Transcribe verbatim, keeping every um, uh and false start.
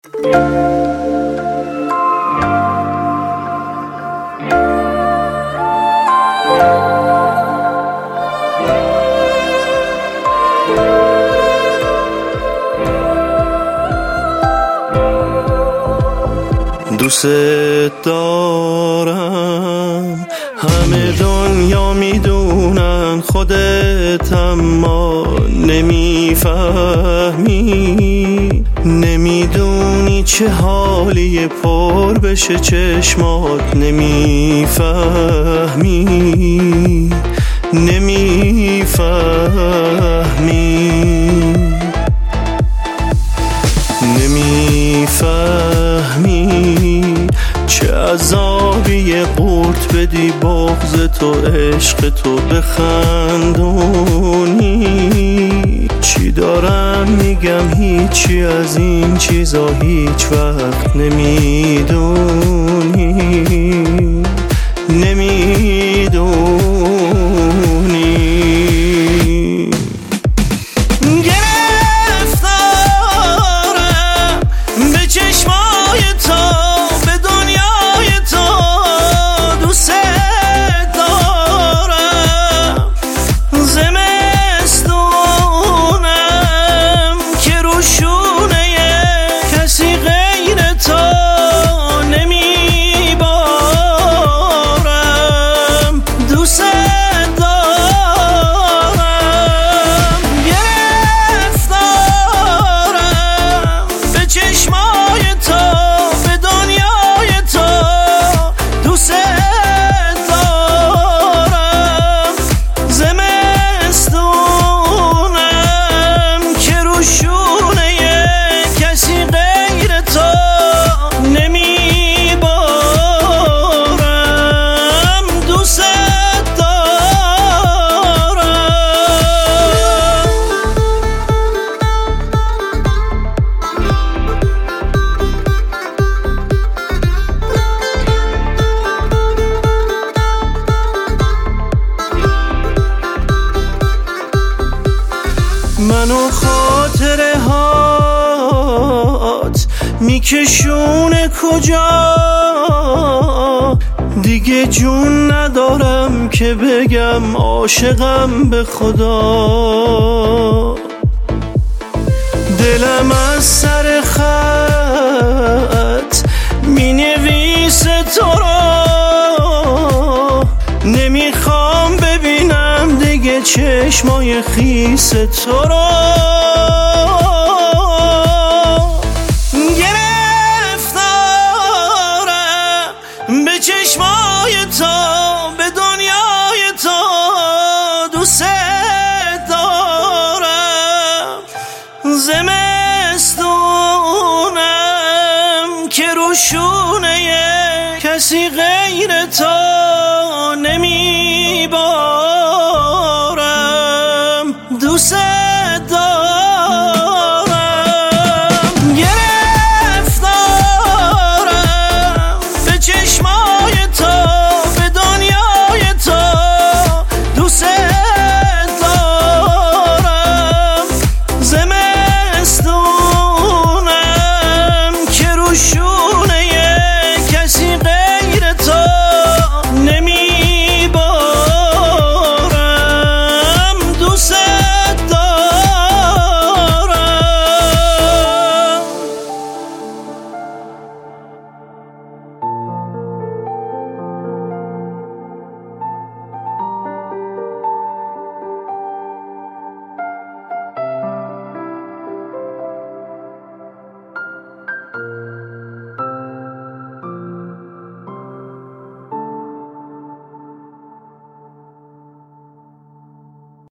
دوست دارم، همه دنیا میدونن، خودت اما نمیفهمی، نمیدونی چه حالی پر بشه چشمات، نمیفهمی نمیفهمی نمیفهمی چه عذابی قورت بدی بغض تو عشق تو بخندونی. چی دارم میگم هیچی از این چیزا هیچ وقت نمیدونی نمیدونی منو خاطره هات میکشونه کجا، دیگه جون ندارم که بگم عاشقم به خدا. دلم از سر خط مینویسه تو را، نمیخوام ببینم دیگه چشمای خیس تو را. گرفتارم به چشمای تو، به دنیای تو، دوست دارم. زمستونم که روشونه کسی غیر تو